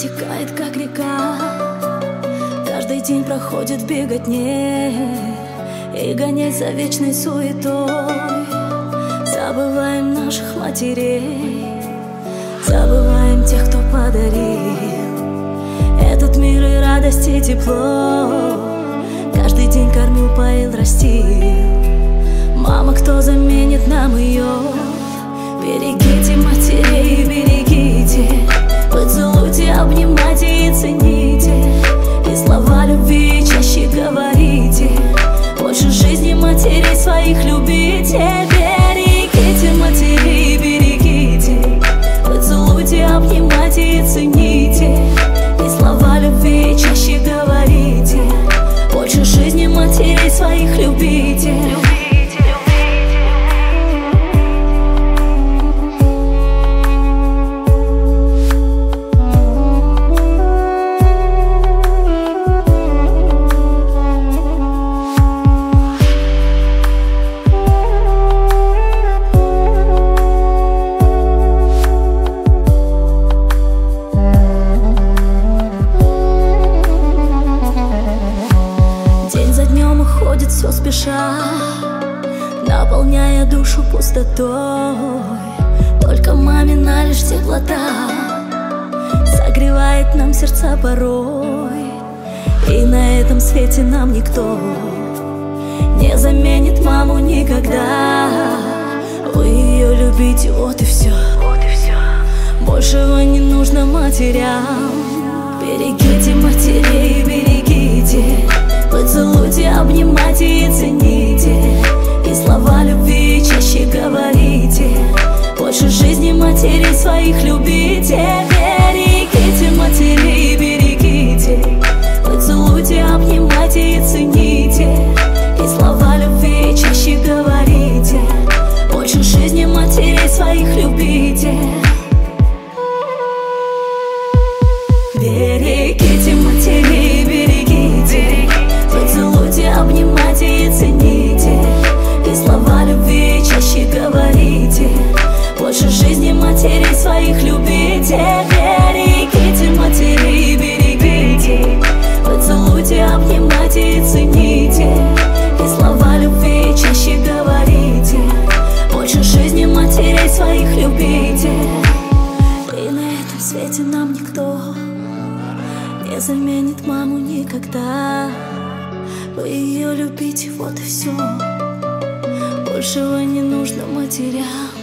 текает, как река. Каждый день проходит в беготне и гонять за вечной суетой. Забываем наших матерей, забываем тех, кто подарил этот мир и радость, и тепло. Каждый день кормил, поил, растил. Мама, кто заменит нам ее? Берегите матерей, берегите. Поцелуйте, обнимайте и цените. И слова любви чаще говорите. Больше жизни матерей своих любите. Берегите матерей, берегите. Поцелуйте, обнимайте и цените. И слова любви чаще говорите. Больше жизни матерей своих любите. Уходит все спеша, наполняя душу пустотой. Только мамина лишь теплота согревает нам сердца порой. И на этом свете нам никто не заменит маму никогда. Вы ее любите, вот и все. Большего не нужно матерям. Берегите матерей, берегите. Поцелуйте, обнимайте и цените. И слова любви чаще говорите. Больше жизни матерей своих любите. Берегите матерей, берегите. Поцелуйте, обнимайте и цените. И слова любви чаще говорите. Больше жизни матерей своих любите. Берегите матерей, берегите. Поцелуйте, обнимайте и цените. И слова любви чаще говорите. Больше жизни матерей своих любите. Берегите матерей, берегите. Поцелуйте, обнимайте и цените. И слова любви чаще говорите. Больше жизни матерей своих любите. И на этом свете нам никто не заменит маму никогда. Вы ее любите, вот и все. Большего не нужно матерям.